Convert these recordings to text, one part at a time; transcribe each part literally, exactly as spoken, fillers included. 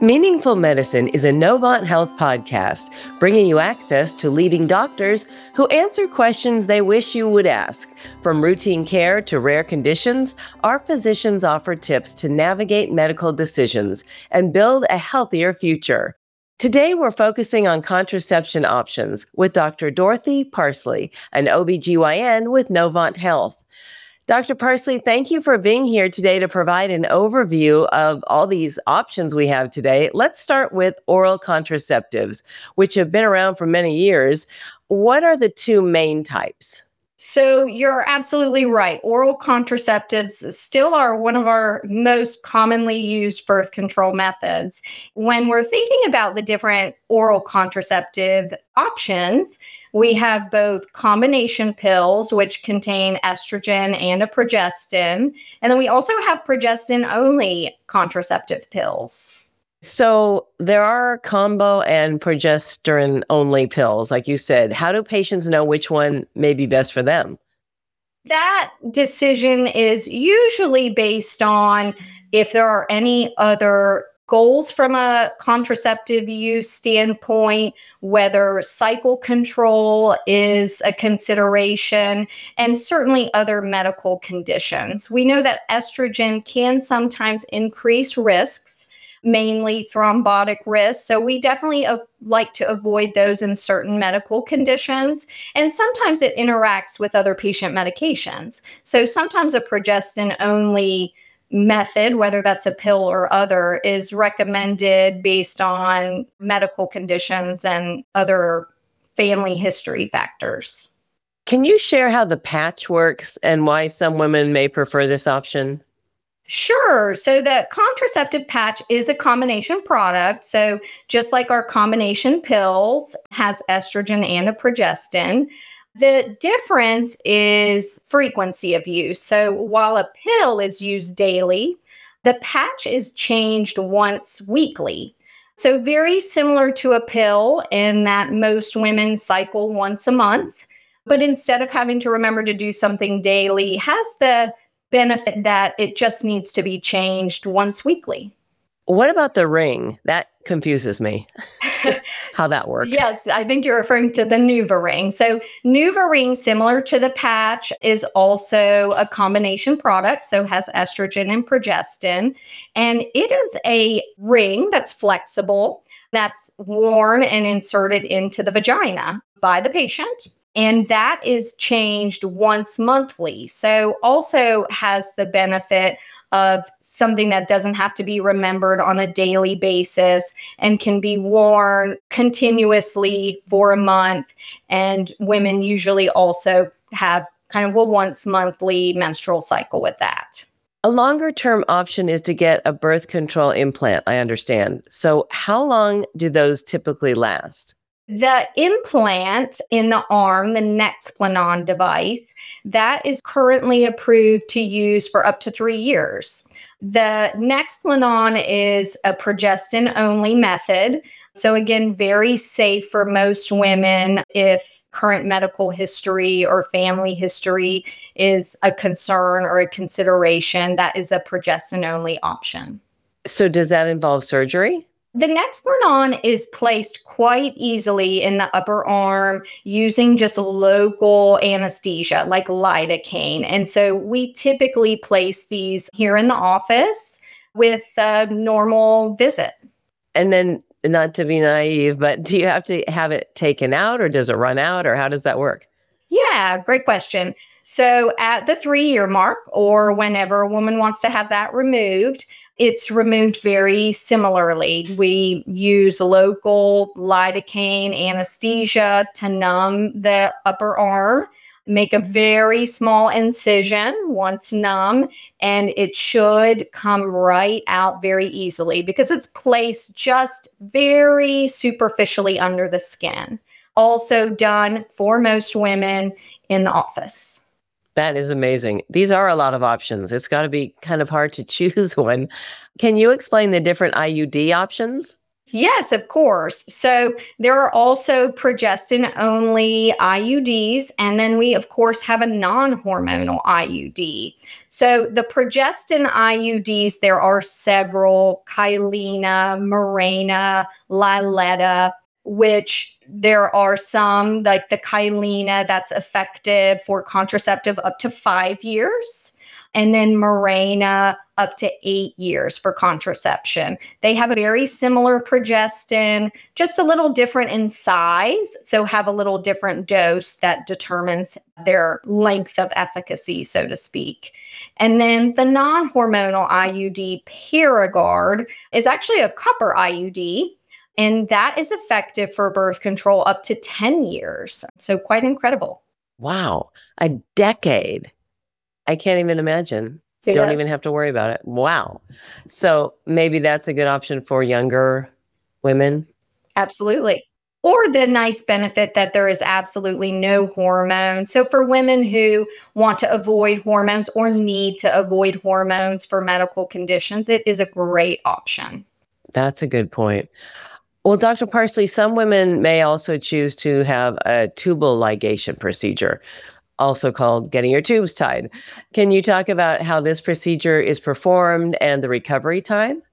Meaningful Medicine is a Novant Health podcast, bringing you access to leading doctors who answer questions they wish you would ask. From routine care to rare conditions, our physicians offer tips to navigate medical decisions and build a healthier future. Today, we're focusing on contraception options with Doctor Dorothy Parsley, an O B G Y N with Novant Health. Doctor Parsley, thank you for being here today to provide an overview of all these options we have today. Let's start with oral contraceptives, which have been around for many years. What are the two main types? So you're absolutely right. Oral contraceptives still are one of our most commonly used birth control methods. When we're thinking about the different oral contraceptive options, we have both combination pills, which contain estrogen and a progestin. And then we also have progestin-only contraceptive pills. So there are combo and progesterone-only pills, like you said. How do patients know which one may be best for them? That decision is usually based on if there are any other goals from a contraceptive use standpoint, whether cycle control is a consideration, and certainly other medical conditions. We know that estrogen can sometimes increase risks, mainly thrombotic risk. So we definitely uh, like to avoid those in certain medical conditions. And sometimes it interacts with other patient medications. So sometimes a progestin-only method, whether that's a pill or other, is recommended based on medical conditions and other family history factors. Can you share how the patch works and why some women may prefer this option? Sure. So the contraceptive patch is a combination product. So just like our combination pills has estrogen and a progestin, the difference is frequency of use. So while a pill is used daily, the patch is changed once weekly. So very similar to a pill in that most women cycle once a month, but instead of having to remember to do something daily, has the benefit that it just needs to be changed once weekly. What about the ring? That confuses me. How that works. Yes, I think you're referring to the NuvaRing. So NuvaRing, similar to the patch, is also a combination product, so has estrogen and progestin. And it is a ring that's flexible, that's worn and inserted into the vagina by the patient. And that is changed once monthly. So also has the benefit of something that doesn't have to be remembered on a daily basis and can be worn continuously for a month. And women usually also have kind of a once monthly menstrual cycle with that. A longer term option is to get a birth control implant, I understand. So how long do those typically last? The implant in the arm, the Nexplanon device, that is currently approved to use for up to three years. The Nexplanon is a progestin-only method. So again, very safe for most women if current medical history or family history is a concern or a consideration. That is a progestin-only option. So does that involve surgery? The Nexplanon is placed quite easily in the upper arm using just local anesthesia like lidocaine. And so we typically place these here in the office with a normal visit. And then, not to be naive, but do you have to have it taken out or does it run out or how does that work? Yeah, great question. So at the three-year mark or whenever a woman wants to have that removed, it's removed very similarly. We use local lidocaine anesthesia to numb the upper arm, make a very small incision once numb, and it should come right out very easily because it's placed just very superficially under the skin. Also done for most women in the office. That is amazing. These are a lot of options. It's got to be kind of hard to choose one. Can you explain the different I U D options? Yes, of course. So there are also progestin only I U Ds. And then we, of course, have a non hormonal I U D. So the progestin I U Ds, there are several: Kyleena, Mirena, Liletta, which there are some like the Kyleena that's effective for contraceptive up to five years. And then Mirena up to eight years for contraception. They have a very similar progestin, just a little different in size, so have a little different dose that determines their length of efficacy, so to speak. And then the non-hormonal I U D, Paragard, is actually a copper I U D, and that is effective for birth control up to ten years. So quite incredible. Wow, a decade. I can't even imagine. Yes. Don't even have to worry about it. Wow. So maybe that's a good option for younger women. Absolutely. Or the nice benefit that there is absolutely no hormones. So for women who want to avoid hormones or need to avoid hormones for medical conditions, it is a great option. That's a good point. Well, Doctor Parsley, some women may also choose to have a tubal ligation procedure, also called getting your tubes tied. Can you talk about how this procedure is performed and the recovery time?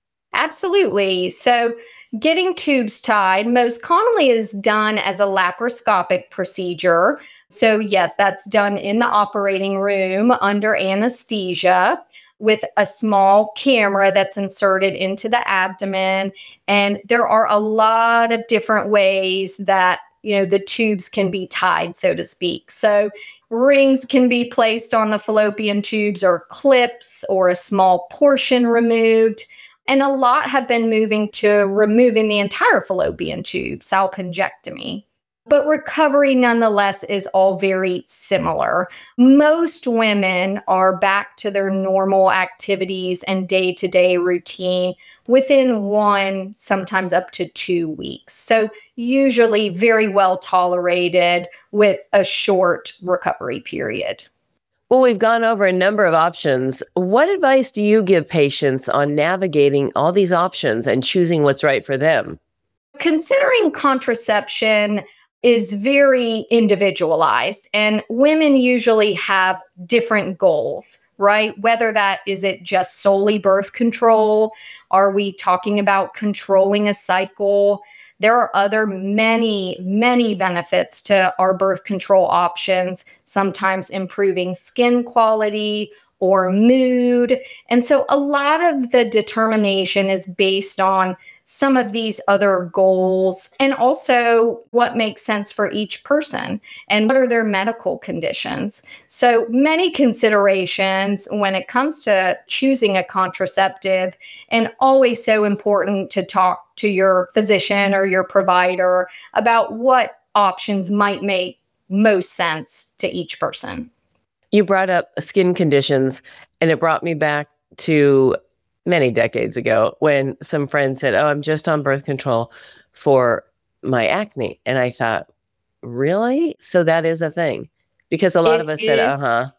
Absolutely. So getting tubes tied most commonly is done as a laparoscopic procedure. So yes, that's done in the operating room under anesthesia with a small camera that's inserted into the abdomen. And there are a lot of different ways that you know, the tubes can be tied, so to speak. So rings can be placed on the fallopian tubes, or clips, or a small portion removed. And a lot have been moving to removing the entire fallopian tube, salpingectomy. But recovery, nonetheless, is all very similar. Most women are back to their normal activities and day-to-day routine within one, sometimes up to two weeks. So usually very well tolerated with a short recovery period. Well, we've gone over a number of options. What advice do you give patients on navigating all these options and choosing what's right for them? Considering contraception is very individualized, and women usually have different goals, right? Whether that is it just solely birth control? Are we talking about controlling a cycle? There are other many, many benefits to our birth control options, sometimes improving skin quality or mood. And so a lot of the determination is based on some of these other goals, and also what makes sense for each person and what are their medical conditions. So many considerations when it comes to choosing a contraceptive, and always so important to talk to your physician or your provider about what options might make most sense to each person. You brought up skin conditions, and it brought me back to many decades ago when some friends said, oh, I'm just on birth control for my acne. And I thought, really? So that is a thing? Because a lot It of us is, said, uh-huh.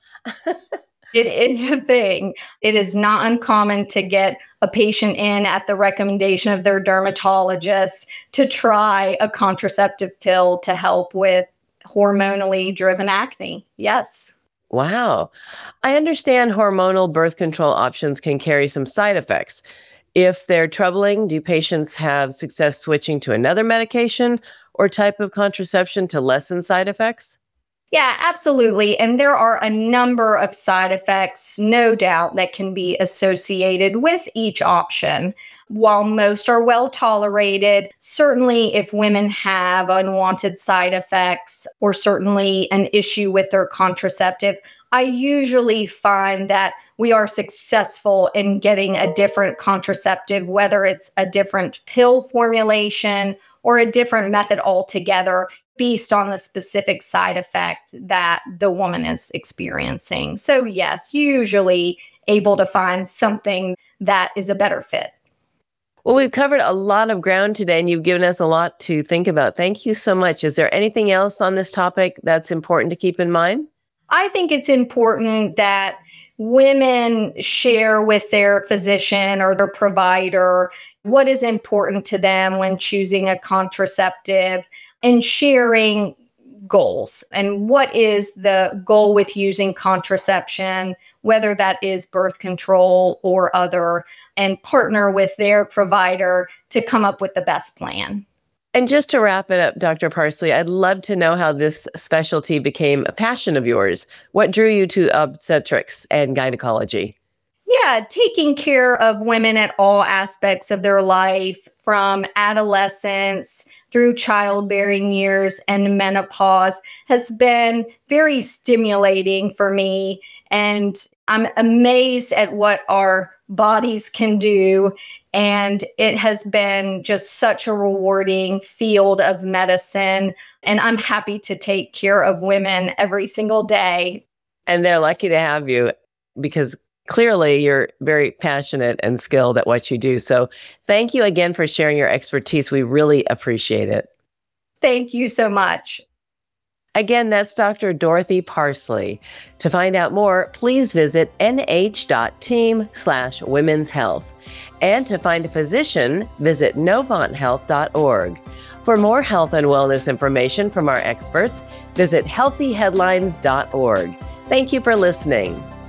it is a thing. It is not uncommon to get a patient in at the recommendation of their dermatologist to try a contraceptive pill to help with hormonally driven acne. Yes. Wow. I understand hormonal birth control options can carry some side effects. If they're troubling, do patients have success switching to another medication or type of contraception to lessen side effects? Yeah, absolutely. And there are a number of side effects, no doubt, that can be associated with each option. While most are well tolerated, certainly if women have unwanted side effects or certainly an issue with their contraceptive, I usually find that we are successful in getting a different contraceptive, whether it's a different pill formulation or a different method altogether, based on the specific side effect that the woman is experiencing. So yes, usually able to find something that is a better fit. Well, we've covered a lot of ground today, and you've given us a lot to think about. Thank you so much. Is there anything else on this topic that's important to keep in mind? I think it's important that women share with their physician or their provider what is important to them when choosing a contraceptive and sharing goals and what is the goal with using contraception, whether that is birth control or other, and partner with their provider to come up with the best plan. And just to wrap it up, Doctor Parsley, I'd love to know how this specialty became a passion of yours. What drew you to obstetrics and gynecology? Yeah, taking care of women at all aspects of their life, from adolescence through childbearing years and menopause, has been very stimulating for me. And I'm amazed at what our bodies can do. And it has been just such a rewarding field of medicine. And I'm happy to take care of women every single day. And they're lucky to have you because clearly you're very passionate and skilled at what you do. So thank you again for sharing your expertise. We really appreciate it. Thank you so much. Again, that's Doctor Dorothy Parsley. To find out more, please visit nh.team slash women's health. And to find a physician, visit novant health dot org. For more health and wellness information from our experts, visit healthy headlines dot org. Thank you for listening.